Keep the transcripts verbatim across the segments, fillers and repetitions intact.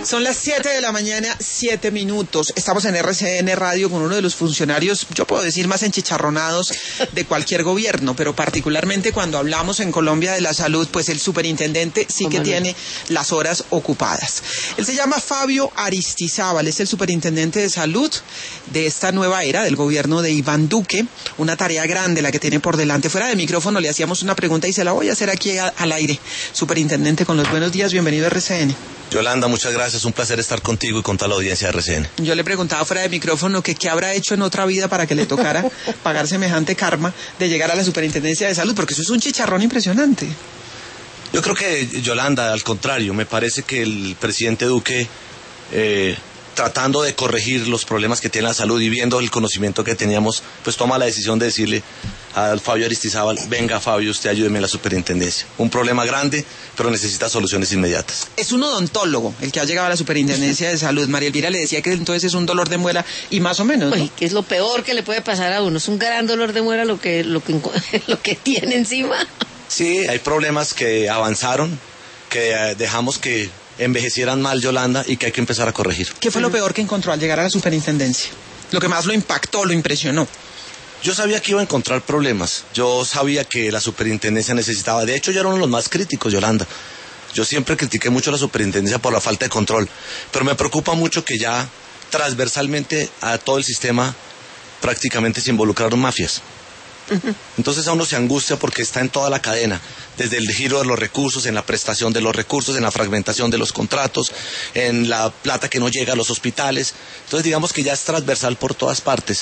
Son las siete de la mañana, siete minutos. Estamos en R C N Radio con uno de los funcionarios, yo puedo decir, más enchicharronados de cualquier gobierno, pero particularmente cuando hablamos en Colombia de la salud, pues el superintendente sí que tiene las horas ocupadas. Él se llama Fabio Aristizábal, es el superintendente de salud de esta nueva era del gobierno de Iván Duque. Una tarea grande la que tiene por delante. Fuera de micrófono le hacíamos una pregunta y se la voy a hacer aquí a, al aire. Superintendente, con los buenos días, bienvenido a R C N. Yolanda, muchas gracias, un placer estar contigo y con toda la audiencia de R C N. Yo le preguntaba fuera de micrófono que qué habrá hecho en otra vida para que le tocara pagar semejante karma de llegar a la superintendencia de salud, porque eso es un chicharrón impresionante. Yo creo que, Yolanda, al contrario, me parece que el presidente Duque, eh, tratando de corregir los problemas que tiene la salud y viendo el conocimiento que teníamos, pues toma la decisión de decirle al Fabio Aristizábal: venga, Fabio, usted ayúdeme en la superintendencia. Un problema grande, pero necesita soluciones inmediatas. Es un odontólogo el que ha llegado a la superintendencia de salud. María Elvira le decía que entonces es un dolor de muela y más o menos, ¿no? Oye, que es lo peor que le puede pasar a uno. Es un gran dolor de muela lo que, lo que, lo que tiene encima. Sí, hay problemas que avanzaron, que eh, dejamos que envejecieran mal, Yolanda, y que hay que empezar a corregir. ¿Qué fue lo peor que encontró al llegar a la superintendencia? Lo que más lo impactó, lo impresionó. Yo sabía que iba a encontrar problemas. Yo sabía que la superintendencia necesitaba. De hecho, yo era uno de los más críticos, Yolanda. Yo siempre critiqué mucho a la superintendencia por la falta de control. Pero me preocupa mucho que ya transversalmente a todo el sistema prácticamente se involucraron mafias. Entonces a uno se angustia porque está en toda la cadena, desde el giro de los recursos, en la prestación de los recursos, en la fragmentación de los contratos, en la plata que no llega a los hospitales. Entonces digamos que ya es transversal por todas partes.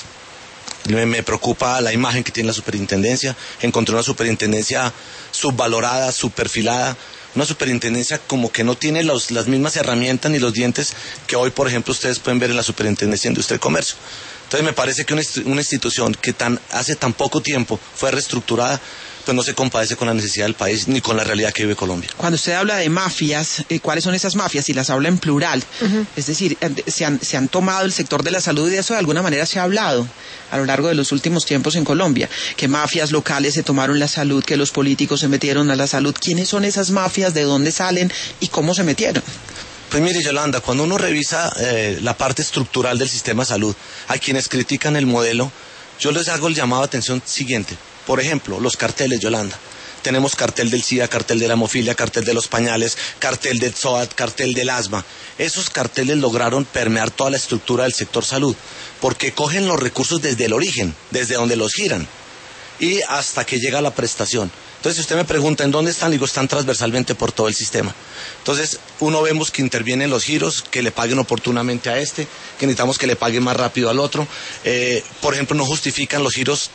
Me, me preocupa la imagen que tiene la superintendencia. Encontré una superintendencia subvalorada, subperfilada, una superintendencia como que no tiene los, las mismas herramientas ni los dientes que hoy, por ejemplo, ustedes pueden ver en la superintendencia de Industria y Comercio. Entonces me parece que una, una institución que tan, hace tan poco tiempo fue reestructurada, pues no se compadece con la necesidad del país ni con la realidad que vive Colombia. Cuando usted habla de mafias, eh, ¿cuáles son esas mafias? Y las habla en plural. Uh-huh. Es decir, se han, se han tomado el sector de la salud y de eso de alguna manera se ha hablado a lo largo de los últimos tiempos en Colombia. Que mafias locales se tomaron la salud, que los políticos se metieron a la salud. ¿Quiénes son esas mafias? ¿De dónde salen? ¿Y cómo se metieron? Pues mire, Yolanda, cuando uno revisa eh, la parte estructural del sistema de salud, a quienes critican el modelo, yo les hago el llamado a atención siguiente. Por ejemplo, los carteles, Yolanda. Tenemos cartel del SIDA, cartel de la hemofilia, cartel de los pañales, cartel del S O A T, cartel del asma. Esos carteles lograron permear toda la estructura del sector salud, porque cogen los recursos desde el origen, desde donde los giran, y hasta que llega la prestación. Entonces, si usted me pregunta, ¿en dónde están? Digo, están transversalmente por todo el sistema. Entonces, uno vemos que intervienen los giros, que le paguen oportunamente a este, que necesitamos que le paguen más rápido al otro. Eh, por ejemplo, no justifican los giros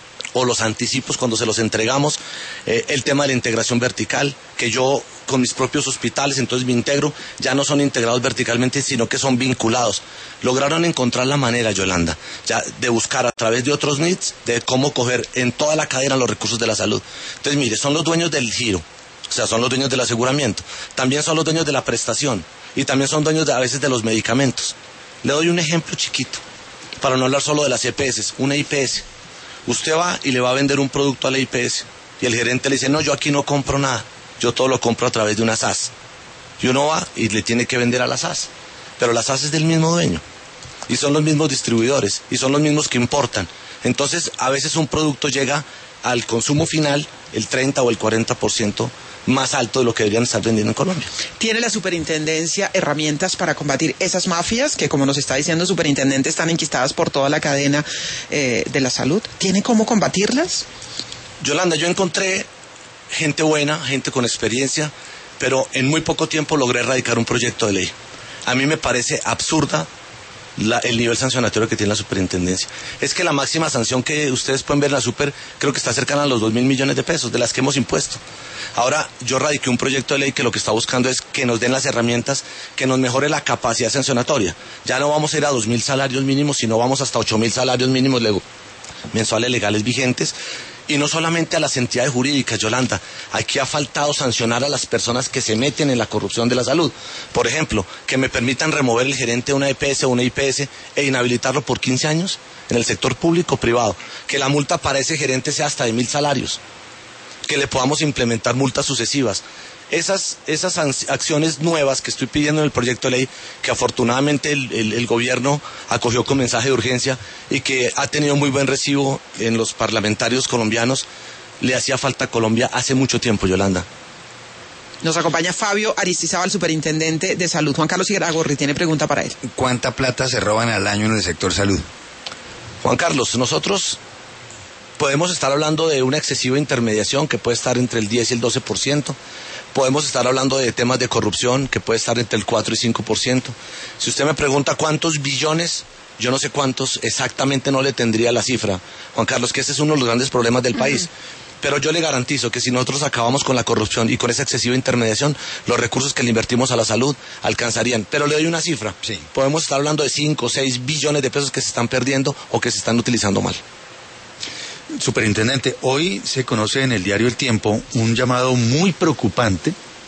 o los anticipos cuando se los entregamos, eh, el tema de la integración vertical, que yo con mis propios hospitales, entonces me integro, ya no son integrados verticalmente, sino que son vinculados. Lograron encontrar la manera, Yolanda, ya de buscar a través de otros N I Ts, de cómo coger en toda la cadena los recursos de la salud. Entonces, mire, son los dueños del giro, o sea, son los dueños del aseguramiento, también son los dueños de la prestación, y también son dueños de, a veces de los medicamentos. Le doy un ejemplo chiquito, para no hablar solo de las E P S, una I P S. Usted va y le va a vender un producto a la I P S y el gerente le dice: no, yo aquí no compro nada, yo todo lo compro a través de una S A S. Y uno va y le tiene que vender a la S A S, pero la S A S es del mismo dueño y son los mismos distribuidores y son los mismos que importan. Entonces a veces un producto llega al consumo final el treinta o el cuarenta por ciento más alto de lo que deberían estar vendiendo en Colombia. ¿Tiene la superintendencia herramientas para combatir esas mafias que, como nos está diciendo el superintendente, están enquistadas por toda la cadena eh, de la salud? ¿Tiene cómo combatirlas? Yolanda, yo encontré gente buena, gente con experiencia, pero en muy poco tiempo logré erradicar un proyecto de ley. A mí me parece absurda La, el nivel sancionatorio que tiene la superintendencia. Es que la máxima sanción que ustedes pueden ver en la super, creo que está cercana a los dos mil millones de pesos, de las que hemos impuesto. Ahora, yo radiqué un proyecto de ley que lo que está buscando es que nos den las herramientas, que nos mejore la capacidad sancionatoria. Ya no vamos a ir a dos mil salarios mínimos, sino vamos hasta ocho mil salarios mínimos luego, mensuales legales vigentes. Y no solamente a las entidades jurídicas, Yolanda, aquí ha faltado sancionar a las personas que se meten en la corrupción de la salud. Por ejemplo, que me permitan remover el gerente de una E P S o una I P S e inhabilitarlo por quince años en el sector público o privado. Que la multa para ese gerente sea hasta de mil salarios. Que le podamos implementar multas sucesivas. Esas, esas acciones nuevas que estoy pidiendo en el proyecto de ley, que afortunadamente el, el, el gobierno acogió con mensaje de urgencia y que ha tenido muy buen recibo en los parlamentarios colombianos, le hacía falta a Colombia hace mucho tiempo, Yolanda. Nos acompaña Fabio Aristizábal, superintendente de salud. Juan Carlos Iragorri tiene pregunta para él. ¿Cuánta plata se roban al año en el sector salud? Juan Carlos, nosotros podemos estar hablando de una excesiva intermediación que puede estar entre el diez y el doce por ciento. Podemos estar hablando de temas de corrupción que puede estar entre el cuatro y cinco por ciento. Si usted me pregunta cuántos billones, yo no sé cuántos, exactamente no le tendría la cifra, Juan Carlos, que ese es uno de los grandes problemas del país. Uh-huh. Pero yo le garantizo que si nosotros acabamos con la corrupción y con esa excesiva intermediación, los recursos que le invertimos a la salud alcanzarían. Pero le doy una cifra. Sí. Podemos estar hablando de cinco o seis billones de pesos que se están perdiendo o que se están utilizando mal. Superintendente, hoy se conoce en el diario El Tiempo un llamado muy preocupante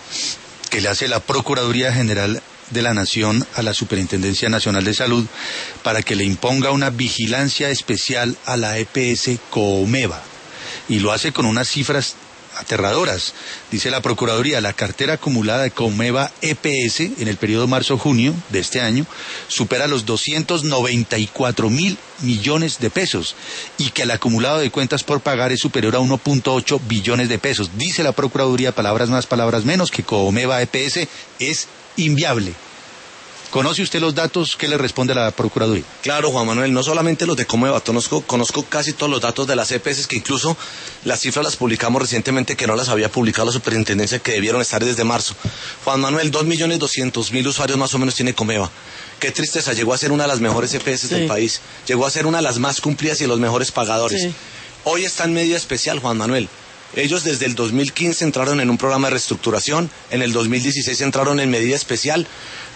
que le hace la Procuraduría General de la Nación a la Superintendencia Nacional de Salud para que le imponga una vigilancia especial a la E P S Comeva. Y lo hace con unas cifras aterradoras. Dice la Procuraduría, la cartera acumulada de Comeva E P S en el periodo marzo-junio de este año supera los doscientos noventa y cuatro mil millones de pesos y que el acumulado de cuentas por pagar es superior a uno punto ocho billones de pesos. Dice la Procuraduría, palabras más, palabras menos, que Comeva E P S es inviable. ¿Conoce usted los datos? ¿Qué le responde a la Procuraduría? Claro, Juan Manuel, no solamente los de Comeva, conozco, conozco casi todos los datos de las E P S, que incluso las cifras las publicamos recientemente, que no las había publicado la superintendencia, que debieron estar desde marzo. Juan Manuel, dos millones doscientos mil usuarios más o menos tiene Comeva. Qué tristeza, llegó a ser una de las mejores E P S sí. del país, llegó a ser una de las más cumplidas y de los mejores pagadores. Sí. Hoy está en medida especial, Juan Manuel. Ellos desde el dos mil quince entraron en un programa de reestructuración, en el dos mil dieciséis entraron en medida especial.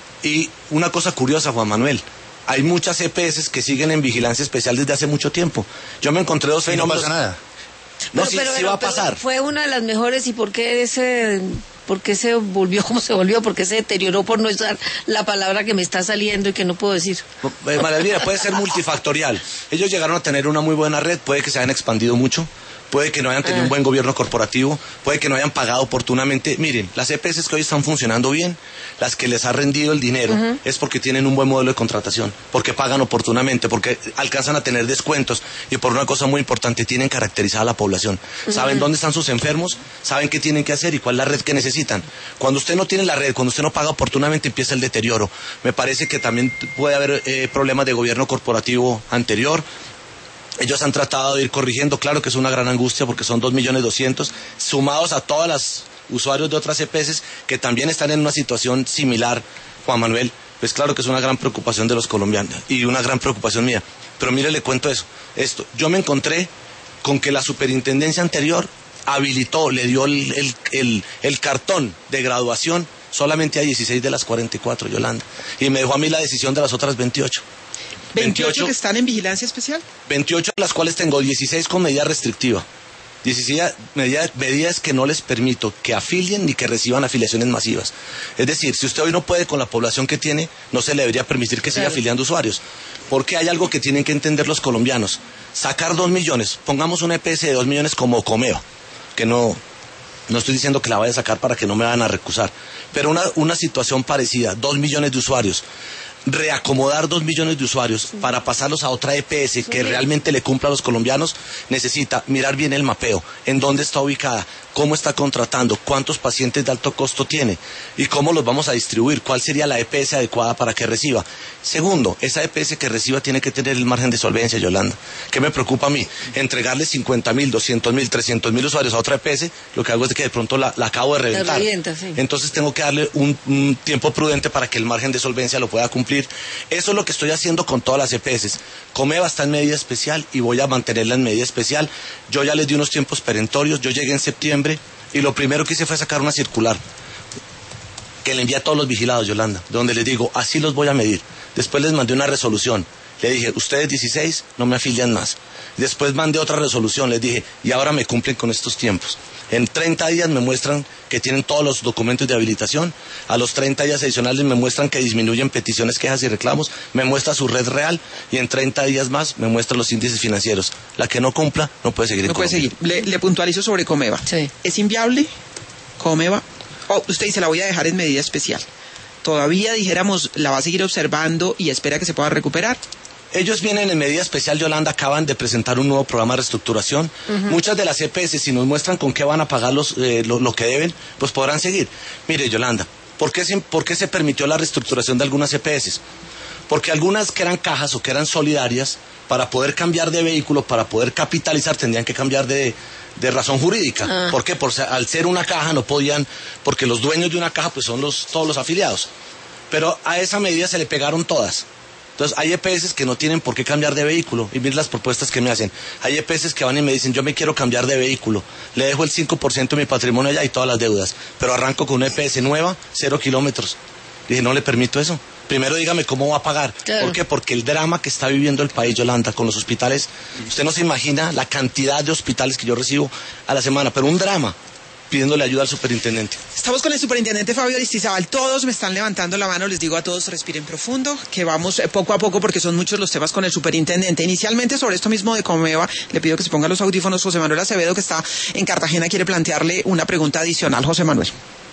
Y una cosa curiosa, Juan Manuel, hay muchas E P S que siguen en vigilancia especial desde hace mucho tiempo. Yo me encontré dos fenómenos. No pasa nada. No, pero, sí, pero, sí pero, va a pasar. Fue una de las mejores, ¿y por qué ese, por qué se volvió como se volvió? ¿Por qué se deterioró, por no usar la palabra que me está saliendo y que no puedo decir? Eh, María Elvira, puede ser multifactorial. Ellos llegaron a tener una muy buena red, puede que se hayan expandido mucho. Puede que no hayan tenido ah. un buen gobierno corporativo, puede que no hayan pagado oportunamente. Miren, las E P S que hoy están funcionando bien, las que les ha rendido el dinero, uh-huh. es porque tienen un buen modelo de contratación, porque pagan oportunamente, porque alcanzan a tener descuentos y por una cosa muy importante, tienen caracterizada a la población. Uh-huh. Saben dónde están sus enfermos, saben qué tienen que hacer y cuál es la red que necesitan. Cuando usted no tiene la red, cuando usted no paga oportunamente, empieza el deterioro. Me parece que también puede haber eh, problemas de gobierno corporativo anterior. Ellos han tratado de ir corrigiendo, claro que es una gran angustia porque son dos millones doscientos, sumados a todas las usuarios de otras E P S que también están en una situación similar, Juan Manuel, pues claro que es una gran preocupación de los colombianos y una gran preocupación mía. Pero mire, le cuento eso, esto, yo me encontré con que la superintendencia anterior habilitó, le dio el, el, el, el cartón de graduación solamente a dieciséis de las cuarenta y cuatro, Yolanda, y me dejó a mí la decisión de las otras veintiocho. ¿veintiocho que están en vigilancia especial? veintiocho de las cuales tengo dieciséis con medida restrictiva. dieciséis medidas, medidas que no les permito que afilien ni que reciban afiliaciones masivas. Es decir, si usted hoy no puede con la población que tiene, no se le debería permitir que siga claro. afiliando usuarios. Porque hay algo que tienen que entender los colombianos. Sacar dos millones, pongamos una E P S de dos millones como Comeva, que no, no estoy diciendo que la vaya a sacar para que no me van a recusar, pero una, una situación parecida, dos millones de usuarios. Reacomodar dos millones de usuarios sí. para pasarlos a otra E P S que sí. realmente le cumpla a los colombianos, necesita mirar bien el mapeo, en dónde está ubicada, cómo está contratando, cuántos pacientes de alto costo tiene y cómo los vamos a distribuir, cuál sería la E P S adecuada para que reciba. Segundo, esa E P S que reciba tiene que tener el margen de solvencia, Yolanda. ¿Qué me preocupa a mí? Entregarle cincuenta mil, doscientos mil, trescientos mil usuarios a otra E P S, lo que hago es que de pronto la, la acabo de reventar. Revienta, sí. Entonces tengo que darle un, un tiempo prudente para que el margen de solvencia lo pueda cumplir. Eso es lo que estoy haciendo con todas las E P S. Comeva está en medida especial y voy a mantenerla en medida especial. Yo ya les di unos tiempos perentorios, yo llegué en septiembre y lo primero que hice fue sacar una circular que le envié a todos los vigilados, Yolanda, donde les digo, así los voy a medir. Después les mandé una resolución, le dije, ustedes dieciséis no me afilian más. Después mandé otra resolución, les dije, y ahora me cumplen con estos tiempos. En treinta días me muestran que tienen todos los documentos de habilitación, a los treinta días adicionales me muestran que disminuyen peticiones, quejas y reclamos, me muestra su red real y en treinta días más me muestra los índices financieros. La que no cumpla no puede seguir en No puede seguir. Le, le puntualizo sobre Comeva. Sí. ¿Es inviable Comeva O usted dice, la voy a dejar en medida especial. Todavía, dijéramos, la va a seguir observando y espera que se pueda recuperar. Ellos vienen en medida especial, Yolanda, acaban de presentar un nuevo programa de reestructuración. Uh-huh. Muchas de las E P S, si nos muestran con qué van a pagar los, eh, lo, lo que deben, pues podrán seguir. Mire, Yolanda, ¿por qué, se, ¿por qué se permitió la reestructuración de algunas E P S? Porque algunas que eran cajas o que eran solidarias, para poder cambiar de vehículo, para poder capitalizar, tendrían que cambiar de, de razón jurídica. Ah. ¿Por qué? Por, al ser una caja no podían, porque los dueños de una caja pues son los, todos los afiliados. Pero a esa medida se le pegaron todas. Entonces hay E P S que no tienen por qué cambiar de vehículo. Y miren las propuestas que me hacen. Hay E P S que van y me dicen, yo me quiero cambiar de vehículo. Le dejo el cinco por ciento de mi patrimonio allá y todas las deudas. Pero arranco con una E P S nueva, cero kilómetros. Dije, no le permito eso. Primero dígame cómo va a pagar. Claro. ¿Por qué? Porque el drama que está viviendo el país, Yolanda, con los hospitales, usted no se imagina la cantidad de hospitales que yo recibo a la semana, pero un drama, pidiéndole ayuda al superintendente. Estamos con el superintendente Fabio Aristizábal. Todos me están levantando la mano, les digo a todos respiren profundo, que vamos poco a poco porque son muchos los temas con el superintendente. Inicialmente sobre esto mismo de Comeva, le pido que se ponga los audífonos. José Manuel Acevedo, que está en Cartagena, quiere plantearle una pregunta adicional. José Manuel.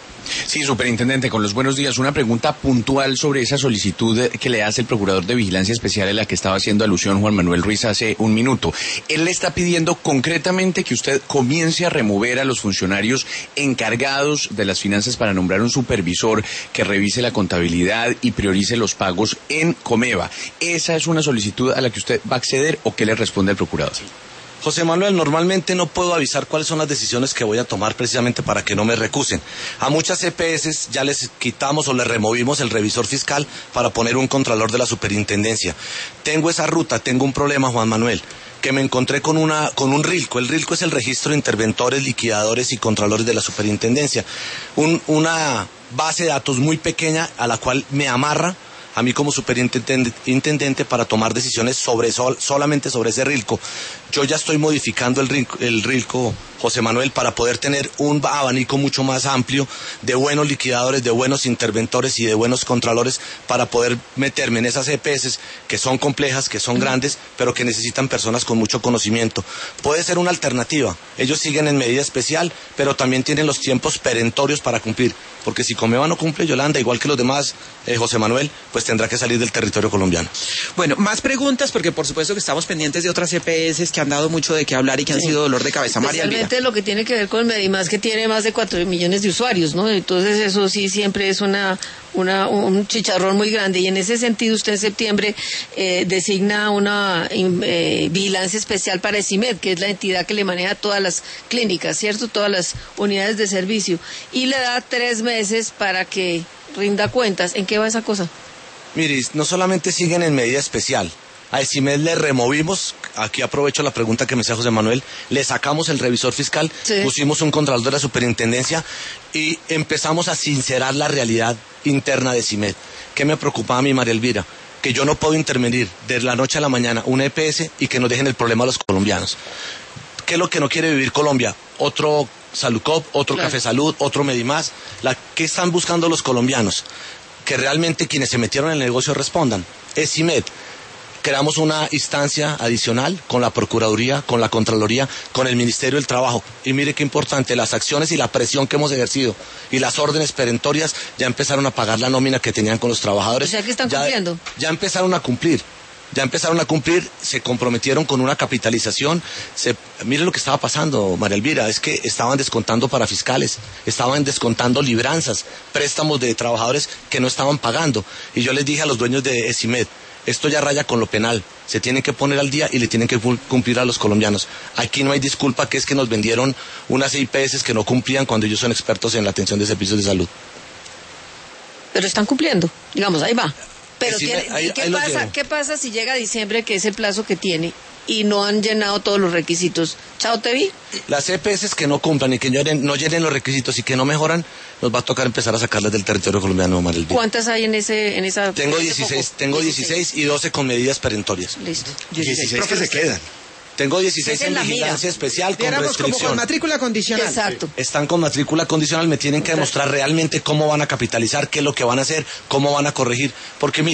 Sí, superintendente, con los buenos días. Una pregunta puntual sobre esa solicitud que le hace el Procurador de Vigilancia Especial, a la que estaba haciendo alusión Juan Manuel Ruiz hace un minuto. Él le está pidiendo concretamente que usted comience a remover a los funcionarios encargados de las finanzas para nombrar un supervisor que revise la contabilidad y priorice los pagos en Comeva. ¿Esa es una solicitud a la que usted va a acceder o qué le responde el Procurador? José Manuel, normalmente no puedo avisar cuáles son las decisiones que voy a tomar precisamente para que no me recusen. A muchas E P S ya les quitamos o les removimos el revisor fiscal para poner un contralor de la superintendencia. Tengo esa ruta, tengo un problema, Juan Manuel, que me encontré con una con un RILCO. El RILCO es el registro de interventores, liquidadores y contralores de la superintendencia. Un, una base de datos muy pequeña a la cual me amarra a mí como superintendente para tomar decisiones sobre sol, solamente sobre ese RILCO. Yo ya estoy modificando el RILCO, el RILCO, José Manuel, para poder tener un abanico mucho más amplio de buenos liquidadores, de buenos interventores y de buenos contralores para poder meterme en esas E P S que son complejas, que son grandes, pero que necesitan personas con mucho conocimiento. Puede ser una alternativa. Ellos siguen en medida especial, pero también tienen los tiempos perentorios para cumplir. Porque si Comeva no cumple, Yolanda, igual que los demás, eh, José Manuel, pues tendrá que salir del territorio colombiano. Bueno, más preguntas, porque por supuesto que estamos pendientes de otras E P S que han dado mucho de qué hablar y que han sí. sido dolor de cabeza. María Elvira. Especialmente lo que tiene que ver con Medimás, que tiene más de cuatro millones de usuarios, ¿no? Entonces eso sí siempre es una, una un chicharrón muy grande. Y en ese sentido usted en septiembre eh, designa una eh, vigilancia especial para ESIMED, que es la entidad que le maneja todas las clínicas, ¿cierto? Todas las unidades de servicio. Y le da tres meses para que rinda cuentas. ¿En qué va esa cosa? Mire, no solamente siguen en medida especial. A ESIMED le removimos, aquí aprovecho la pregunta que me hacía José Manuel, le sacamos el revisor fiscal, sí. pusimos un contralor de la superintendencia y empezamos a sincerar la realidad interna de ESIMED. ¿Qué me preocupaba a mí, María Elvira? Que yo no puedo intervenir de la noche a la mañana una E P S y que nos dejen el problema a los colombianos. ¿Qué es lo que no quiere vivir Colombia? Otro Salucop, otro claro. Café Salud, otro Medimás. La, ¿Qué están buscando los colombianos? Que realmente quienes se metieron en el negocio respondan. ESIMED. Creamos una instancia adicional con la Procuraduría, con la Contraloría, con el Ministerio del Trabajo. Y mire qué importante, las acciones y la presión que hemos ejercido y las órdenes perentorias ya empezaron a pagar la nómina que tenían con los trabajadores. O sea que están ya, cumpliendo. Ya empezaron a cumplir. Ya empezaron a cumplir, se comprometieron con una capitalización. Se, mire lo que estaba pasando, María Elvira, es que estaban descontando para fiscales, estaban descontando libranzas, préstamos de trabajadores que no estaban pagando. Y yo les dije a los dueños de ESIMED, esto ya raya con lo penal, se tienen que poner al día y le tienen que cumplir a los colombianos. Aquí no hay disculpa, que es que nos vendieron unas I P S que no cumplían cuando ellos son expertos en la atención de servicios de salud. Pero están cumpliendo, digamos, ahí va. Pero sí, tiene, ahí, ¿qué, ahí pasa, ¿qué pasa si llega diciembre, que es el plazo que tiene, y no han llenado todos los requisitos? Chao, te vi. Las E P S que no cumplan y que no llenen, no llenen los requisitos y que no mejoran, nos va a tocar empezar a sacarlas del territorio colombiano, María Elvira. ¿Cuántas hay en ese en esa? Tengo dieciséis, tengo dieciséis y doce con medidas perentorias. Listo. dieciséis que se quedan. Tengo dieciséis en vigilancia especial con restricción. Como con matrícula condicional. Exacto. Están con matrícula condicional, me tienen que demostrar realmente cómo van a capitalizar, qué es lo que van a hacer, cómo van a corregir. Porque miren,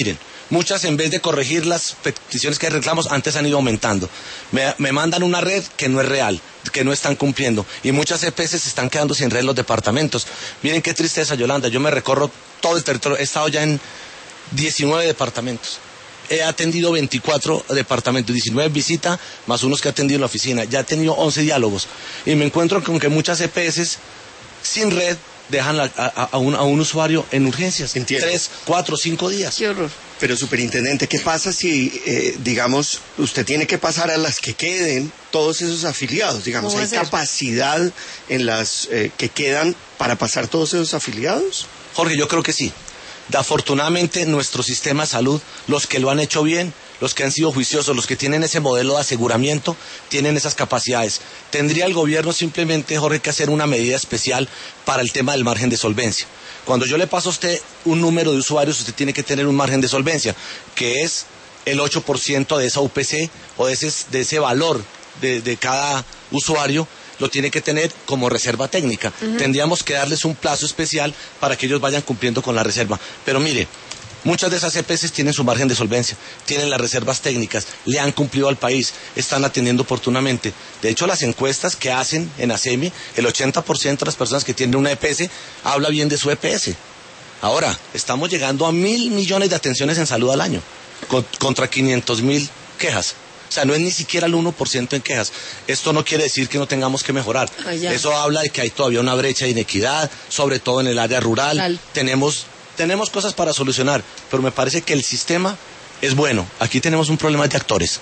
Muchas, en vez de corregir las peticiones que hay reclamos, antes han ido aumentando. Me, me mandan una red que no es real, que no están cumpliendo. Y muchas E P S se están quedando sin red en los departamentos. Miren qué tristeza, Yolanda. Yo me recorro todo el territorio. He estado ya en diecinueve departamentos. He atendido veinticuatro departamentos, diecinueve visitas, más unos que he atendido en la oficina. Ya he tenido once diálogos. Y me encuentro con que muchas E P S sin red dejan a, a, a, un, a un usuario en urgencias. Entiendo. Tres, cuatro, cinco días. Qué horror. Pero, superintendente, ¿qué pasa si, eh, digamos, usted tiene que pasar a las que queden todos esos afiliados? Digamos, ¿Cómo va ¿hay a ser? capacidad en las eh, que quedan para pasar todos esos afiliados? Jorge, yo creo que sí. Afortunadamente, nuestro sistema de salud, los que lo han hecho bien, los que han sido juiciosos, los que tienen ese modelo de aseguramiento, tienen esas capacidades. Tendría el gobierno simplemente, Jorge, que hacer una medida especial para el tema del margen de solvencia. Cuando yo le paso a usted un número de usuarios, usted tiene que tener un margen de solvencia, que es el ocho por ciento de esa U P C o de ese, de ese valor de, de cada usuario, lo tiene que tener como reserva técnica. Uh-huh. Tendríamos que darles un plazo especial para que ellos vayan cumpliendo con la reserva. Pero mire, muchas de esas E P S tienen su margen de solvencia, tienen las reservas técnicas, le han cumplido al país, están atendiendo oportunamente. De hecho, las encuestas que hacen en ASEMI, el ochenta por ciento de las personas que tienen una E P S habla bien de su E P S. Ahora, estamos llegando a mil millones de atenciones en salud al año, con, contra quinientos mil quejas. O sea, no es ni siquiera el uno por ciento en quejas. Esto no quiere decir que no tengamos que mejorar. Ah, Eso habla de que hay todavía una brecha de inequidad, sobre todo en el área rural. Tal. Tenemos... Tenemos cosas para solucionar, pero me parece que el sistema es bueno. Aquí tenemos un problema de actores.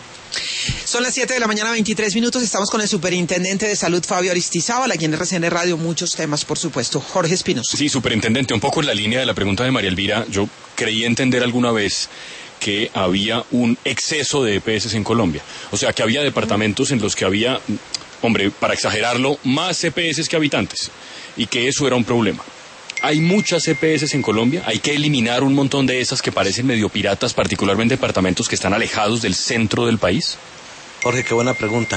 Son las siete de la mañana, veintitrés minutos. Estamos con el superintendente de salud, Fabio Aristizábal, aquí en R C N Radio. Muchos temas, por supuesto. Jorge Espinosa. Sí, superintendente, un poco en la línea de la pregunta de María Elvira, yo creí entender alguna vez que había un exceso de E P S en Colombia. O sea, que había departamentos en los que había, hombre, para exagerarlo, más E P S que habitantes. Y que eso era un problema. Hay muchas E P S en Colombia, hay que eliminar un montón de esas que parecen medio piratas, particularmente departamentos que están alejados del centro del país. Jorge, qué buena pregunta.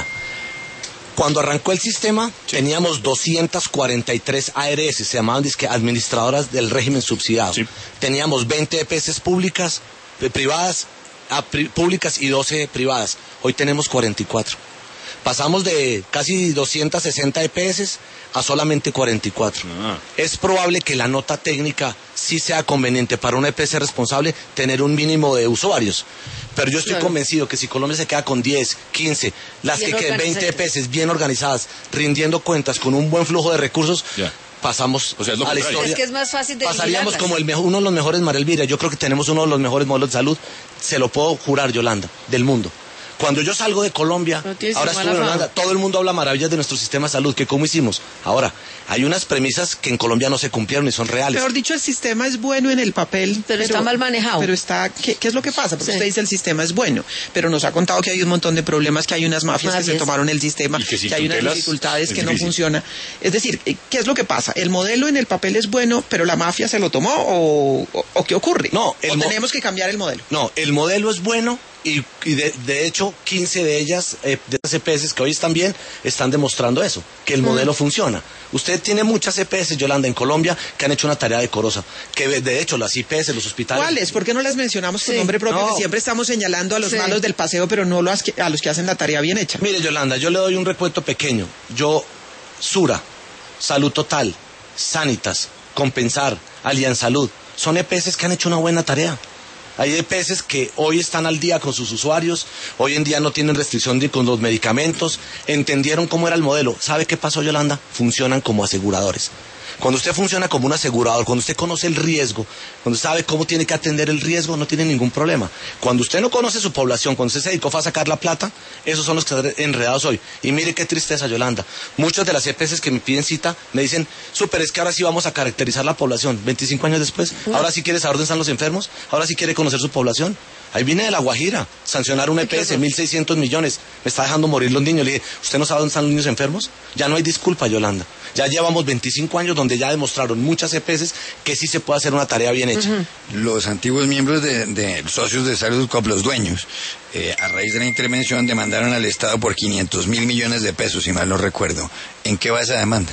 Cuando arrancó el sistema, sí, teníamos doscientas cuarenta y tres A R S, se llamaban dizque, administradoras del régimen subsidiado. Sí. Teníamos veinte E P S públicas, eh, privadas, a, pri, públicas y doce privadas. Hoy tenemos cuarenta y cuatro. Pasamos de casi doscientas sesenta E P S a solamente cuarenta y cuatro. Ah. Es probable que la nota técnica sí sea conveniente para una E P S responsable tener un mínimo de usuarios. Pero yo estoy claro. convencido que si Colombia se queda con diez, quince, las bien que queden veinte E P S bien organizadas, rindiendo cuentas con un buen flujo de recursos, yeah. pasamos o sea, es lo a la historia. Es que es más fácil de Pasaríamos como el mejor, uno de los mejores, María Elvira. Yo creo que tenemos uno de los mejores modelos de salud, se lo puedo jurar, Yolanda, del mundo. Cuando yo salgo de Colombia, no ahora estuve en Holanda, todo el mundo habla maravillas de nuestro sistema de salud, que cómo hicimos. Ahora, hay unas premisas que en Colombia no se cumplieron y son reales. Peor dicho, el sistema es bueno en el papel. Pero, pero está mal manejado. Pero está, ¿qué, qué es lo que pasa? Porque sí. usted dice el sistema es bueno, pero nos ha contado que hay un montón de problemas, que hay unas mafias, mafias. que se tomaron el sistema, que, si que hay unas dificultades, que difícil. no funciona. Es decir, ¿qué es lo que pasa? ¿El modelo en el papel es bueno, pero la mafia se lo tomó o, o, o qué ocurre? No, el ¿O tenemos que cambiar el modelo? No, el modelo es bueno. Y, y de, de hecho, quince de ellas, eh, de esas E P S que hoy están bien, están demostrando eso, que el modelo mm. funciona. Usted tiene muchas E P S, Yolanda, en Colombia, que han hecho una tarea decorosa. Que de hecho, las I P S, los hospitales... ¿Cuáles? ¿Por qué no las mencionamos con sí. nombre propio? No. Que siempre estamos señalando a los sí. malos del paseo, pero no los que, a los que hacen la tarea bien hecha. Mire, Yolanda, yo le doy un recuento pequeño. Yo, Sura, Salud Total, Sanitas, Compensar, Aliansalud, son E P S que han hecho una buena tarea. Hay E P S que hoy están al día con sus usuarios, hoy en día no tienen restricción de, con los medicamentos, entendieron cómo era el modelo. ¿Sabe qué pasó, Yolanda? Funcionan como aseguradores. Cuando usted funciona como un asegurador, cuando usted conoce el riesgo, cuando sabe cómo tiene que atender el riesgo, no tiene ningún problema. Cuando usted no conoce su población, cuando usted se dedicó a sacar la plata, esos son los que están enredados hoy. Y mire qué tristeza, Yolanda. Muchas de las E P S que me piden cita me dicen, súper, es que ahora sí vamos a caracterizar la población. veinticinco años después, ahora sí quiere saber dónde están los enfermos, ahora sí quiere conocer su población. Ahí viene de La Guajira, sancionar una E P S, mil seiscientos millones. Me está dejando morir los niños. Le dije, ¿usted no sabe dónde están los niños enfermos? Ya no hay disculpa, Yolanda. Ya llevamos veinticinco años donde ya demostraron muchas E P S que sí se puede hacer una tarea bien hecha. Uh-huh. Los antiguos miembros de, de socios de salud, como los dueños, eh, a raíz de la intervención demandaron al Estado por quinientos mil millones de pesos, si mal no recuerdo. ¿En qué va esa demanda?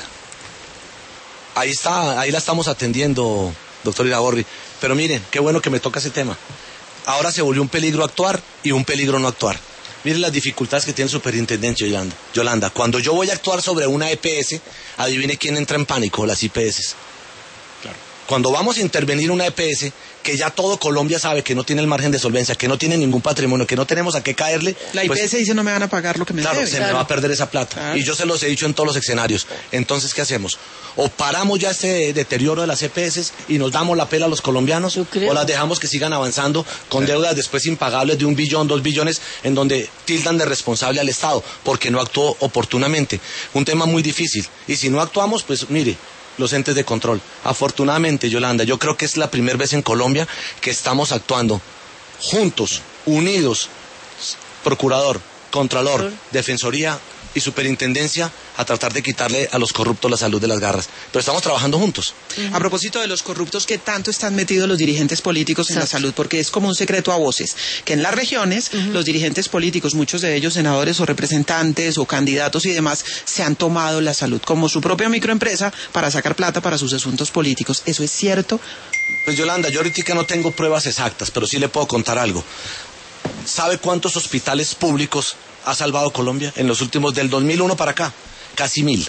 Ahí está, ahí la estamos atendiendo, doctor Iragorri. Pero miren, qué bueno que me toca ese tema. ahora se volvió un peligro actuar y un peligro no actuar. Miren las dificultades que tiene el superintendente Yolanda. Yolanda, cuando yo voy a actuar sobre una E P S, adivine quién entra en pánico, las I P S. Claro. Cuando vamos a intervenir una E P S, que ya todo Colombia sabe que no tiene el margen de solvencia, que no tiene ningún patrimonio, que no tenemos a qué caerle. La I P S pues, dice no me van a pagar lo que me claro, deben. se Claro, me va a perder esa plata. Claro. Y yo se los he dicho en todos los escenarios. Entonces, ¿qué hacemos? O paramos ya este deterioro de las E P S y nos damos la pela a los colombianos, o las dejamos que sigan avanzando con deudas después impagables de un billón, dos billones, en donde tildan de responsable al Estado, porque no actuó oportunamente. Un tema muy difícil. Y si no actuamos, pues mire, los entes de control. Afortunadamente, Yolanda, yo creo que es la primera vez en Colombia que estamos actuando juntos, unidos, procurador, contralor, defensoría y superintendencia, a tratar de quitarle a los corruptos la salud de las garras. Pero estamos trabajando juntos. A propósito de los corruptos, ¿qué tanto están metidos los dirigentes políticos en la salud? Porque es como un secreto a voces, que en las regiones uh-huh. los dirigentes políticos, muchos de ellos senadores o representantes o candidatos y demás, se han tomado la salud como su propia microempresa para sacar plata para sus asuntos políticos. ¿Eso es cierto? Pues Yolanda, yo ahorita no tengo pruebas exactas, pero sí le puedo contar algo. ¿Sabe cuántos hospitales públicos ha salvado Colombia en los últimos, del dos mil uno para acá? Casi mil.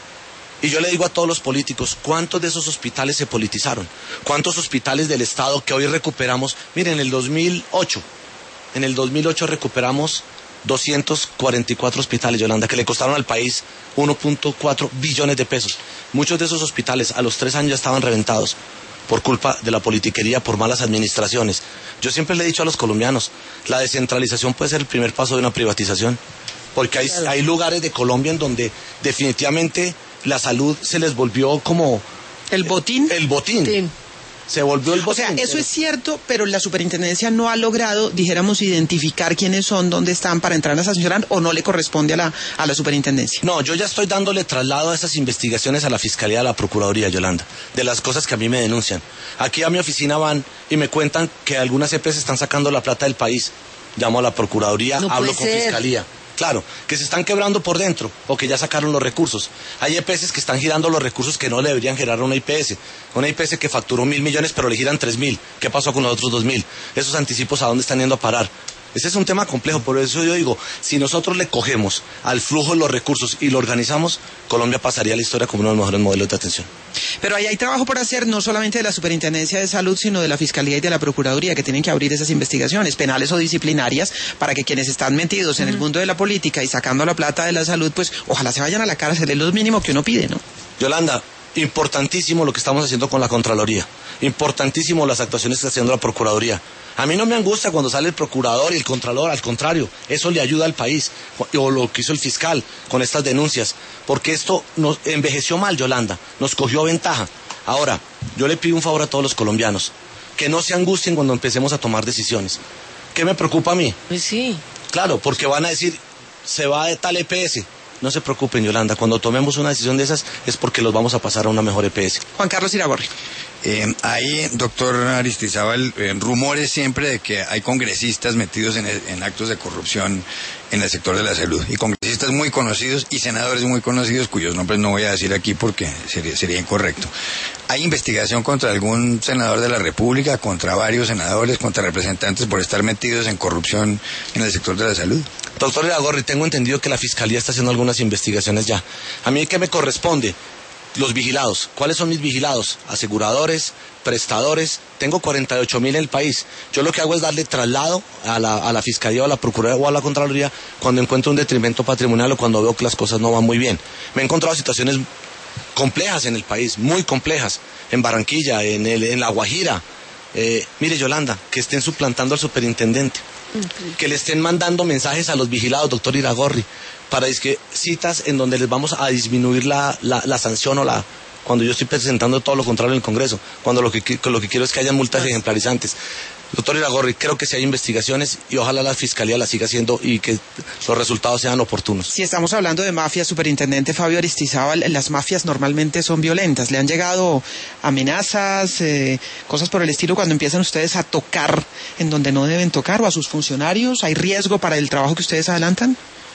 Y yo le digo a todos los políticos, ¿cuántos de esos hospitales se politizaron? ¿Cuántos hospitales del Estado que hoy recuperamos? Miren, en el dos mil ocho, en el dos mil ocho recuperamos doscientos cuarenta y cuatro hospitales, Yolanda, que le costaron al país uno punto cuatro billones de pesos. Muchos de esos hospitales a los tres años ya estaban reventados por culpa de la politiquería, por malas administraciones. Yo siempre le he dicho a los colombianos, la descentralización puede ser el primer paso de una privatización, porque hay, hay lugares de Colombia en donde definitivamente la salud se les volvió como... ¿El botín? El botín. Sí. Se volvió el botín. O sea, eso es cierto, pero la superintendencia no ha logrado, dijéramos, identificar quiénes son, dónde están para entrar a sancionar, o no le corresponde a la, a la superintendencia. No, yo ya estoy dándole traslado a esas investigaciones a la Fiscalía, a la Procuraduría, Yolanda, de las cosas que a mí me denuncian. Aquí a mi oficina van y me cuentan que algunas E P S están sacando la plata del país. Llamo a la Procuraduría, no hablo con ser. Fiscalía. Claro, que se están quebrando por dentro o que ya sacaron los recursos. Hay E P S que están girando los recursos que no le deberían girar a una I P S. Una I P S que facturó mil millones pero le giran tres mil. ¿Qué pasó con los otros dos mil? Esos anticipos, ¿a dónde están yendo a parar? Ese es un tema complejo, por eso yo digo, si nosotros le cogemos al flujo de los recursos y lo organizamos, Colombia pasaría a la historia como uno de los mejores modelos de atención. Pero ahí hay trabajo por hacer, no solamente de la Superintendencia de Salud, sino de la Fiscalía y de la Procuraduría, que tienen que abrir esas investigaciones, penales o disciplinarias, para que quienes están metidos en uh-huh. el mundo de la política y sacando la plata de la salud, pues ojalá se vayan a la cárcel, es lo mínimo que uno pide, ¿no? Yolanda, importantísimo lo que estamos haciendo con la Contraloría, importantísimo las actuaciones que está haciendo la Procuraduría. A mí no me angustia cuando sale el procurador y el contralor, al contrario, eso le ayuda al país, o lo que hizo el fiscal con estas denuncias, porque esto nos envejeció mal, Yolanda, nos cogió ventaja. Ahora, yo le pido un favor a todos los colombianos, que no se angustien cuando empecemos a tomar decisiones. ¿Qué me preocupa a mí? Pues sí. Claro, porque van a decir, se va de tal E P S. No se preocupen, Yolanda, cuando tomemos una decisión de esas es porque los vamos a pasar a una mejor E P S. Juan Carlos Iragorri. Eh, hay, doctor Aristizábal, eh, rumores siempre de que hay congresistas metidos en, en actos de corrupción en el sector de la salud, y congresistas muy conocidos y senadores muy conocidos cuyos nombres no voy a decir aquí porque sería, sería incorrecto. ¿Hay investigación contra algún senador de la República, contra varios senadores, contra representantes por estar metidos en corrupción en el sector de la salud? Doctor Iragorri, tengo entendido que la Fiscalía está haciendo algunas investigaciones ya. ¿A mí qué me corresponde? Los vigilados. ¿Cuáles son mis vigilados? Aseguradores, prestadores. Tengo cuarenta y ocho mil en el país. Yo lo que hago es darle traslado a la, a la Fiscalía o a la Procuraduría o a la Contraloría cuando encuentro un detrimento patrimonial o cuando veo que las cosas no van muy bien. Me he encontrado situaciones complejas en el país, muy complejas. En Barranquilla, en, el, en La Guajira. Eh, mire, Yolanda, que estén suplantando al superintendente. Okay. Que le estén mandando mensajes a los vigilados, doctor Iragorri, para disque citas en donde les vamos a disminuir la, la, la sanción o la... Cuando yo estoy presentando todo lo contrario en el Congreso, cuando lo que, lo que quiero es que haya multas ejemplarizantes. Doctor Iragorri, creo que si hay investigaciones y ojalá la Fiscalía las siga haciendo y que los resultados sean oportunos. Si estamos hablando de mafias, superintendente Fabio Aristizábal, las mafias normalmente son violentas. ¿Le han llegado amenazas, eh, cosas por el estilo cuando empiezan ustedes a tocar en donde no deben tocar o a sus funcionarios? ¿Hay riesgo para el trabajo que ustedes adelantan?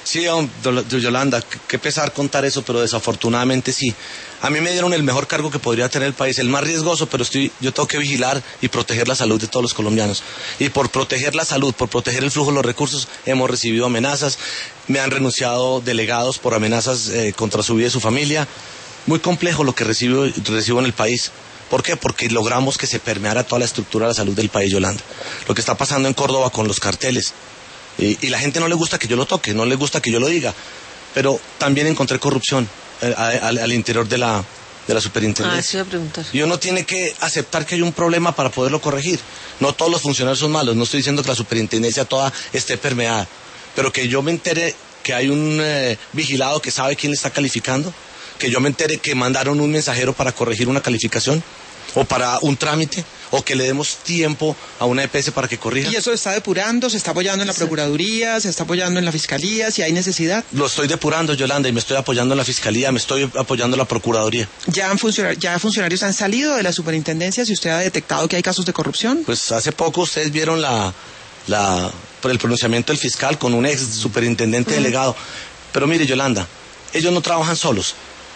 Sí, don, do- Yolanda, qué- qué pesar contar eso, pero desafortunadamente sí. A mí me dieron el mejor cargo que podría tener el país, el más riesgoso, pero estoy, yo tengo que vigilar y proteger la salud de todos los colombianos. Y por proteger la salud, por proteger el flujo de los recursos, hemos recibido amenazas, me han renunciado delegados por amenazas eh, contra su vida y su familia. Muy complejo lo que recibo, recibo en el país. ¿Por qué? Porque logramos que se permeara toda la estructura de la salud del país, Yolanda. Lo que está pasando en Córdoba con los carteles. Y, y la gente no le gusta que yo lo toque, no le gusta que yo lo diga. Pero también encontré corrupción eh, a- al, al interior de la, de la Ah, superintendencia. sí, iba a preguntar. Y uno tiene que aceptar que hay un problema para poderlo corregir. No todos los funcionarios son malos, no estoy diciendo que la superintendencia toda esté permeada, pero que yo me entere que hay un eh, vigilado que sabe quién le está calificando, que yo me entere que mandaron un mensajero para corregir una calificación, o para un trámite, o que le demos tiempo a una E P S para que corrija. Y eso se está depurando, se está apoyando en la Procuraduría, se está apoyando en la Fiscalía, si hay necesidad. Lo estoy depurando, Yolanda, y me estoy apoyando en la Fiscalía, me estoy apoyando en la Procuraduría. ¿Ya, han funcionar- ¿Ya funcionarios han salido de la superintendencia si usted ha detectado que hay casos de corrupción? Pues hace poco ustedes vieron la, la, por el pronunciamiento del fiscal con un ex superintendente delegado. Pero mire, Yolanda, ellos no trabajan solos.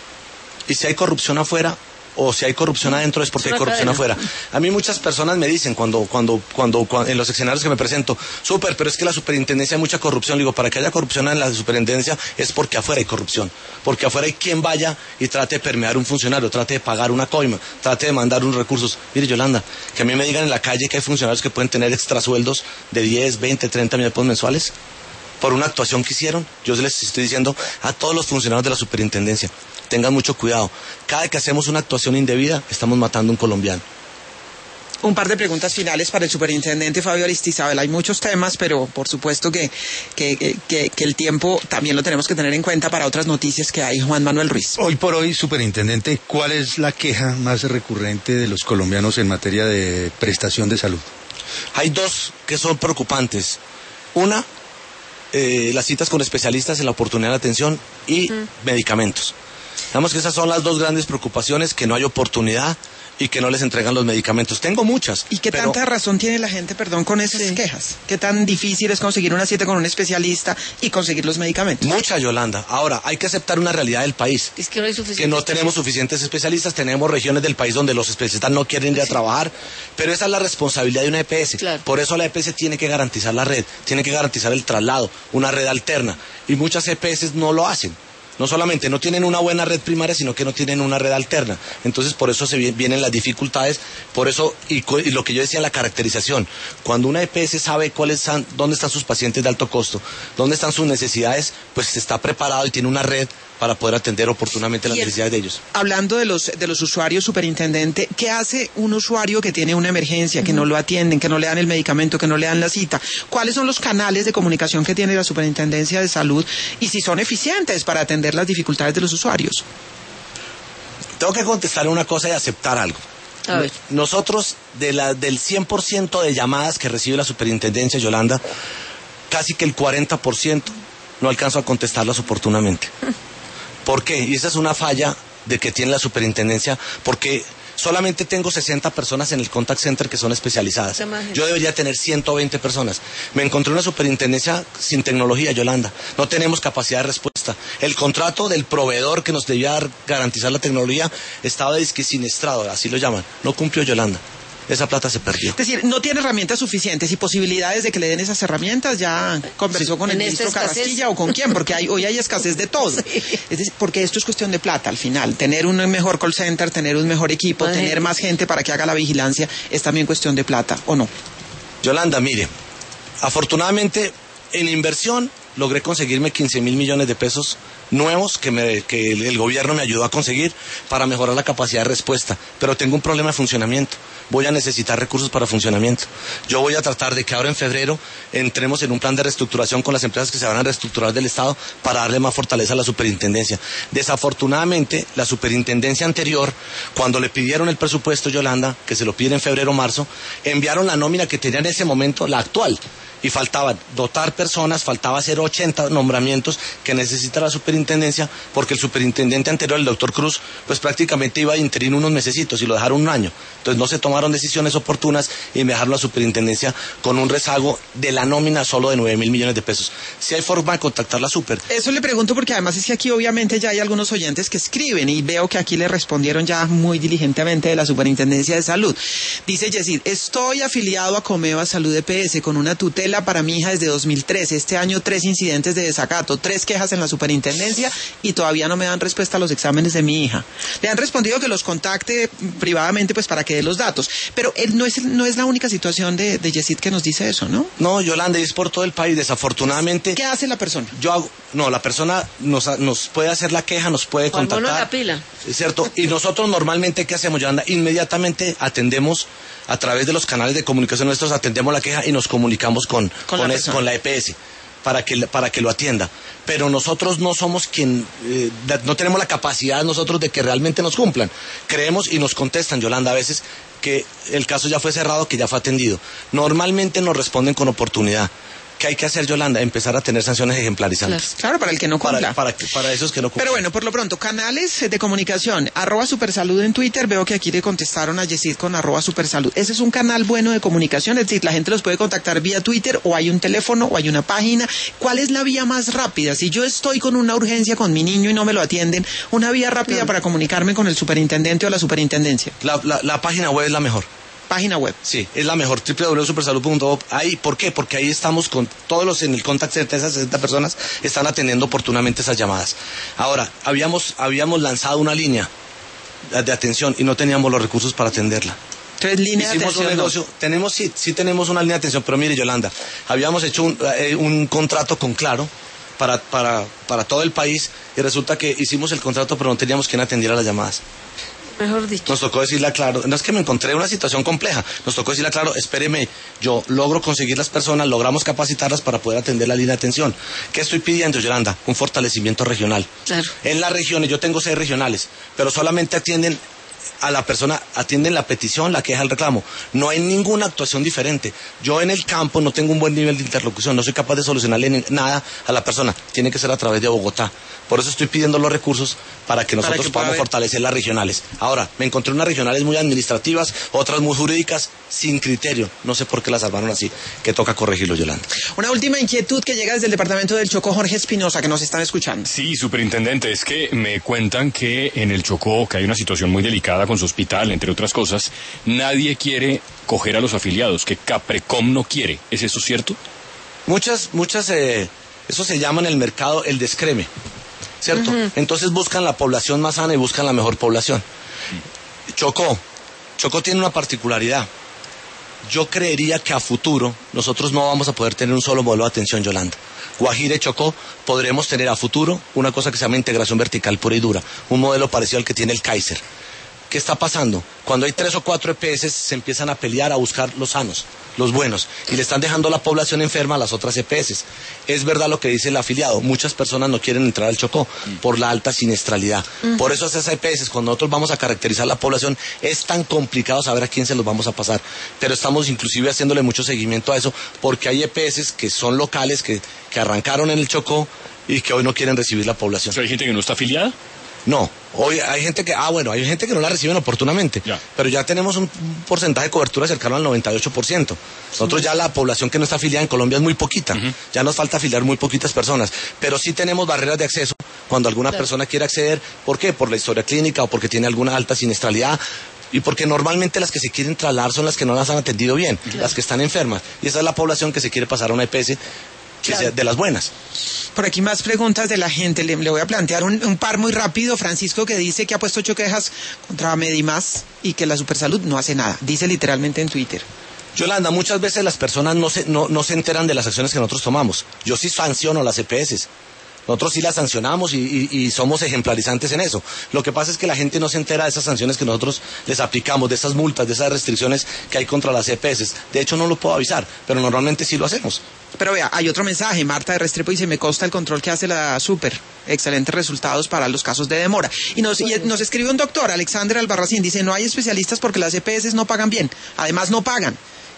Y si hay corrupción afuera, o si hay corrupción adentro, es porque Es hay una corrupción cadena. afuera. A mí muchas personas me dicen cuando, cuando, cuando, cuando- en los escenarios que me presento, súper, pero es que la superintendencia hay mucha corrupción. Le digo, para que haya corrupción en la superintendencia es porque afuera hay corrupción. Porque afuera hay quien vaya y trate de permear un funcionario, trate de pagar una coima, trate de mandar unos recursos. Mire, Yolanda, que a mí me digan en la calle que hay funcionarios que pueden tener extrasueldos de diez, veinte, treinta mil pesos mensuales por una actuación que hicieron. Yo les estoy diciendo a todos los funcionarios de la superintendencia, tengan mucho cuidado. Cada que hacemos una actuación indebida, estamos matando a un colombiano. Un par de preguntas finales para el superintendente Fabio Aristizábal. Hay muchos temas, pero por supuesto que, que, que- que- que el tiempo también lo tenemos que tener en cuenta para otras noticias que hay. Juan Manuel Ruiz. Hoy por hoy, superintendente, ¿cuál es la queja más recurrente de los colombianos en materia de prestación de salud? Hay dos que son preocupantes. Una, eh, las citas con especialistas en la oportunidad de atención y medicamentos. Digamos que esas son las dos grandes preocupaciones, que no hay oportunidad y que no les entregan los medicamentos. Tengo muchas. ¿Y qué pero tanta razón tiene la gente, perdón, con esas Sí. quejas? ¿Qué tan difícil es conseguir una cita con un especialista y conseguir los medicamentos? Mucha, Yolanda. Ahora, hay que aceptar una realidad del país. Es que no hay suficiente. Que no tenemos suficientes especialistas, tenemos regiones del país donde los especialistas no quieren ir a trabajar, pero esa es la responsabilidad de una E P S. Claro. Por eso la E P S tiene que garantizar la red, tiene que garantizar el traslado, una red alterna, y muchas E P S no lo hacen. No solamente no tienen una buena red primaria, sino que no tienen una red alterna. Entonces, por eso se vi- vienen las dificultades, por eso, y, cu- y lo que yo decía, la caracterización. Cuando una E P S sabe cuáles están, dónde están sus pacientes de alto costo, dónde están sus necesidades, pues está preparado y tiene una red para poder atender oportunamente las Y el- necesidades de ellos. Hablando de los, de los usuarios, superintendente, ¿qué hace un usuario que tiene una emergencia, que no lo atienden, que no le dan el medicamento, que no le dan la cita? ¿Cuáles son los canales de comunicación que tiene la Superintendencia de Salud y si son eficientes para atender las dificultades de los usuarios? Tengo que contestar una cosa y aceptar algo. A ver. Nosotros, de la, del cien por ciento de llamadas que recibe la superintendencia, Yolanda, casi que el cuarenta por ciento no alcanzo a contestarlas oportunamente. ¿Por qué? Y esa es una falla de que tiene la superintendencia, porque solamente tengo sesenta personas en el contact center que son especializadas. Esa imagen. Yo debería tener ciento veinte personas. Me encontré una superintendencia sin tecnología, Yolanda. No tenemos capacidad de respuesta. El contrato del proveedor que nos debía dar- garantizar la tecnología estaba disque siniestrado, así lo llaman. No cumplió, Yolanda. Esa plata se perdió. Es decir, no tiene herramientas suficientes y posibilidades de que le den esas herramientas. Ya conversó con el En esta ministro escasez. Carrasquilla o con quién, porque hay, hoy hay escasez de todo. Es decir, porque esto es cuestión de plata al final. Tener un mejor call center, tener un mejor equipo, Más tener gente. más gente para que haga la vigilancia, es también cuestión de plata, ¿o no? Yolanda, mire, afortunadamente en inversión logré conseguirme quince mil millones de pesos nuevos que, me- que el, el gobierno me ayudó a conseguir para mejorar la capacidad de respuesta, pero tengo un problema de funcionamiento. Voy a necesitar recursos para funcionamiento. Yo voy a tratar de que ahora en febrero entremos en un plan de reestructuración con las empresas que se van a reestructurar del Estado para darle más fortaleza a la superintendencia. Desafortunadamente, la superintendencia anterior, cuando le pidieron el presupuesto, Yolanda, que se lo piden en febrero o marzo, enviaron la nómina que tenía en ese momento, la actual, y faltaban dotar personas, faltaba hacer ochenta nombramientos que necesita la superintendencia, porque el superintendente anterior, el doctor Cruz, pues prácticamente iba a interino unos mesecitos y lo dejaron un año. Entonces no se tomaron decisiones oportunas y me dejaron la superintendencia con un rezago de la nómina solo de nueve mil millones de pesos. Si hay forma de contactar la super. Eso le pregunto porque además es que aquí obviamente ya hay algunos oyentes que escriben y veo que aquí le respondieron ya muy diligentemente de la Superintendencia de Salud. Dice Yesid, estoy afiliado a Comeva Salud E P S con una tutela para mi hija desde dos mil trece. Este año tres incidentes de desacato, tres quejas en la superintendencia y todavía no me dan respuesta a los exámenes de mi hija. Le han respondido que los contacte privadamente pues para que dé los datos. Pero él no es, no es la única situación de, de Yesid que nos dice eso, ¿no? No, Yolanda, es por todo el país. Desafortunadamente... ¿Qué hace la persona? Yo hago... No, la persona nos, nos puede hacer la queja, nos puede contactar. Pongámonos la pila. Es cierto. Y nosotros normalmente, ¿qué hacemos, Yolanda? Inmediatamente atendemos a través de los canales de comunicación nuestros, atendemos la queja y nos comunicamos con, con, con, la, es, con la E P S para que, para que lo atienda. Pero nosotros no somos quien, eh, no tenemos la capacidad nosotros de que realmente nos cumplan. Creemos y nos contestan, Yolanda, a veces que el caso ya fue cerrado, que ya fue atendido. Normalmente nos responden con oportunidad. ¿Qué hay que hacer, Yolanda? Empezar a tener sanciones ejemplarizantes. Claro, claro, para el que no cumpla. Para, para, para esos que no cumplan. Pero bueno, por lo pronto, canales de comunicación, arroba Supersalud en Twitter, veo que aquí le contestaron a Yesid con arroba Supersalud. Ese es un canal bueno de comunicación, es decir, la gente los puede contactar vía Twitter, o hay un teléfono, o hay una página. ¿Cuál es la vía más rápida? Si yo estoy con una urgencia con mi niño y no me lo atienden, una vía rápida claro. para comunicarme con el superintendente o la superintendencia. La, la, la página web es la mejor. Página web. Sí, es la mejor, doble u doble u doble u punto supersalud punto org. Ahí, ¿por qué? Porque ahí estamos con todos los en el contact center, esas sesenta personas están atendiendo oportunamente esas llamadas. Ahora, habíamos, habíamos lanzado una línea de atención y no teníamos los recursos para atenderla. Tres líneas Hicimos de atención. Un negocio, tenemos, sí, sí tenemos una línea de atención, pero mire, Yolanda, habíamos hecho un, eh, un contrato con Claro para, para, para todo el país y resulta que hicimos el contrato, pero no teníamos quien atendiera las llamadas. Mejor dicho. Nos tocó decirle a Claro, no es que me encontré una situación compleja, nos tocó decirle a Claro, espéreme, yo logro conseguir las personas, logramos capacitarlas para poder atender la línea de atención. ¿Qué estoy pidiendo, Yolanda? Un fortalecimiento regional. Claro. En las regiones, yo tengo seis regionales, pero solamente atienden a la persona, atienden la petición, la queja, el reclamo. No hay ninguna actuación diferente. Yo en el campo no tengo un buen nivel de interlocución, no soy capaz de solucionarle nada a la persona. Tiene que ser a través de Bogotá. Por eso estoy pidiendo los recursos para que nosotros para que podamos fortalecer las regionales. Ahora, me encontré unas regionales muy administrativas, otras muy jurídicas, sin criterio. No sé por qué las armaron así, que toca corregirlo, Yolanda. Una última inquietud que llega desde el departamento del Chocó, Jorge Espinosa, que nos están escuchando. Sí, superintendente, es que me cuentan que en el Chocó, que hay una situación muy delicada con su hospital, entre otras cosas, nadie quiere coger a los afiliados, que Caprecom no quiere. ¿Es eso cierto? Muchas, muchas, eh, eso se llama en el mercado el descreme. ¿Cierto? Uh-huh. Entonces buscan la población más sana y buscan la mejor población. Chocó. Chocó tiene una particularidad. Yo creería que a futuro nosotros no vamos a poder tener un solo modelo de atención, Yolanda. Guajira y Chocó podremos tener a futuro una cosa que se llama integración vertical pura y dura. Un modelo parecido al que tiene el Kaiser. ¿Qué está pasando? Cuando hay tres o cuatro E P S se empiezan a pelear a buscar los sanos, los buenos, y le están dejando la población enferma a las otras E P S. Es verdad lo que dice el afiliado, muchas personas no quieren entrar al Chocó por la alta siniestralidad. Uh-huh. Por eso esas E P S, cuando nosotros vamos a caracterizar la población, es tan complicado saber a quién se los vamos a pasar. Pero estamos inclusive haciéndole mucho seguimiento a eso, porque hay E P S que son locales, que, que arrancaron en el Chocó y que hoy no quieren recibir la población. ¿Hay gente que no está afiliada? No, hoy hay gente que, ah bueno, hay gente que no la reciben oportunamente, ya. Pero ya tenemos un porcentaje de cobertura cercano al noventa y ocho por ciento. Nosotros ya la población que no está afiliada en Colombia es muy poquita, uh-huh. Ya nos falta afiliar muy poquitas personas, pero sí tenemos barreras de acceso cuando alguna claro. persona quiere acceder. ¿Por qué? Por la historia clínica o porque tiene alguna alta siniestralidad. Y porque normalmente las que se quieren trasladar son las que no las han atendido bien, claro. Las que están enfermas. Y esa es la población que se quiere pasar a una E P S que claro. sea de las buenas. Por aquí más preguntas de la gente. Le, le voy a plantear un, un par muy rápido. Francisco, que dice que ha puesto ocho quejas contra Medimás y que la Supersalud no hace nada. Dice literalmente en Twitter. Yolanda, muchas veces las personas no se, no, no se enteran de las acciones que nosotros tomamos. Yo sí sanciono las E P S. Nosotros sí las sancionamos y, y, y somos ejemplarizantes en eso. Lo que pasa es que la gente no se entera de esas sanciones que nosotros les aplicamos, de esas multas, de esas restricciones que hay contra las E P S. De hecho, no lo puedo avisar, pero normalmente sí lo hacemos. Pero vea, hay otro mensaje. Marta de Restrepo dice, me consta el control que hace la Super. Excelentes resultados para los casos de demora. Y nos, y nos escribe un doctor, Alexander Albarracín, dice, no hay especialistas porque las E P S no pagan bien. Además, no pagan.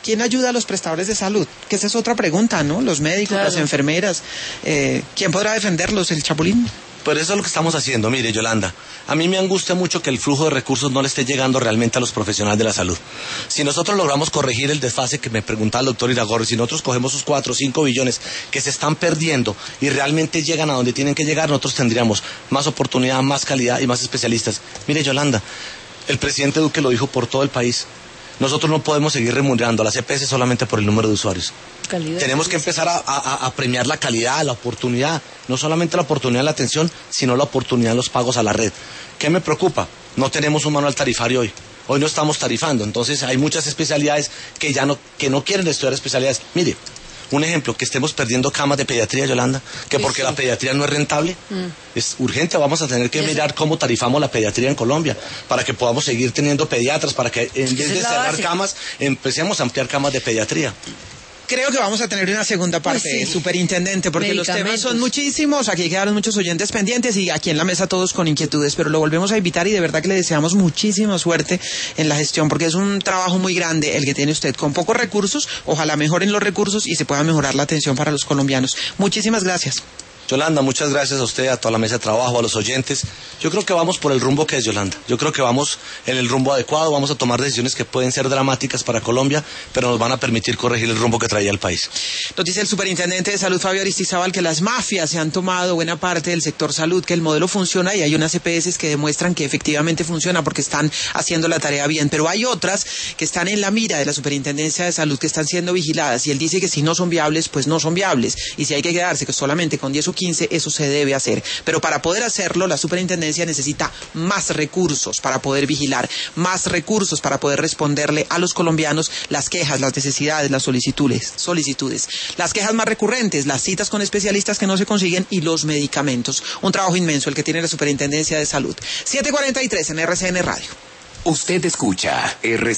¿quién ayuda a los prestadores de salud? Que esa es otra pregunta, ¿no? Los médicos, claro. Las enfermeras, eh, ¿quién podrá defenderlos? ¿El Chapulín? Pues eso es lo que estamos haciendo. Mire, Yolanda, a mí me angustia mucho que el flujo de recursos no le esté llegando realmente a los profesionales de la salud. Si nosotros logramos corregir el desfase que me preguntaba el doctor Iragorri, si nosotros cogemos esos cuatro o cinco billones que se están perdiendo y realmente llegan a donde tienen que llegar, nosotros tendríamos más oportunidad, más calidad y más especialistas. Mire, Yolanda, el presidente Duque lo dijo por todo el país. Nosotros no podemos seguir remunerando a las E P S solamente por el número de usuarios. Calidad. Tenemos que empezar a, a, a premiar la calidad, la oportunidad, no solamente la oportunidad de la atención, sino la oportunidad de los pagos a la red. ¿Qué me preocupa? No tenemos un manual tarifario hoy. Hoy no estamos tarifando, entonces hay muchas especialidades que ya no, que no quieren estudiar especialidades. Mire, un ejemplo, que estemos perdiendo camas de pediatría, Yolanda, que porque sí. La pediatría no es rentable, mm. es urgente, vamos a tener que Eso. mirar cómo tarifamos la pediatría en Colombia, para que podamos seguir teniendo pediatras, para que en vez de cerrar base. camas, empecemos a ampliar camas de pediatría. Creo que vamos a tener una segunda parte, pues sí. Superintendente, porque los temas son muchísimos, aquí quedaron muchos oyentes pendientes y aquí en la mesa todos con inquietudes, pero lo volvemos a invitar y de verdad que le deseamos muchísima suerte en la gestión, porque es un trabajo muy grande el que tiene usted, con pocos recursos, ojalá mejoren los recursos y se pueda mejorar la atención para los colombianos. Muchísimas gracias. Yolanda, muchas gracias a usted, a toda la mesa de trabajo, a los oyentes. Yo creo que vamos por el rumbo que es, Yolanda. Yo creo que vamos en el rumbo adecuado, vamos a tomar decisiones que pueden ser dramáticas para Colombia, pero nos van a permitir corregir el rumbo que traía el país. Nos dice el superintendente de salud, Fabio Aristizábal, que las mafias se han tomado buena parte del sector salud, que el modelo funciona y hay unas E P S que demuestran que efectivamente funciona porque están haciendo la tarea bien, pero hay otras que están en la mira de la superintendencia de salud, que están siendo vigiladas y él dice que si no son viables, pues no son viables y si hay que quedarse que solamente con diez o quince, eso se debe hacer. Pero para poder hacerlo, la superintendencia necesita más recursos para poder vigilar, más recursos para poder responderle a los colombianos las quejas, las necesidades, las solicitudes, solicitudes. Las quejas más recurrentes, las citas con especialistas que no se consiguen y los medicamentos. Un trabajo inmenso el que tiene la superintendencia de salud. siete cuarenta y tres en R C N Radio. Usted escucha R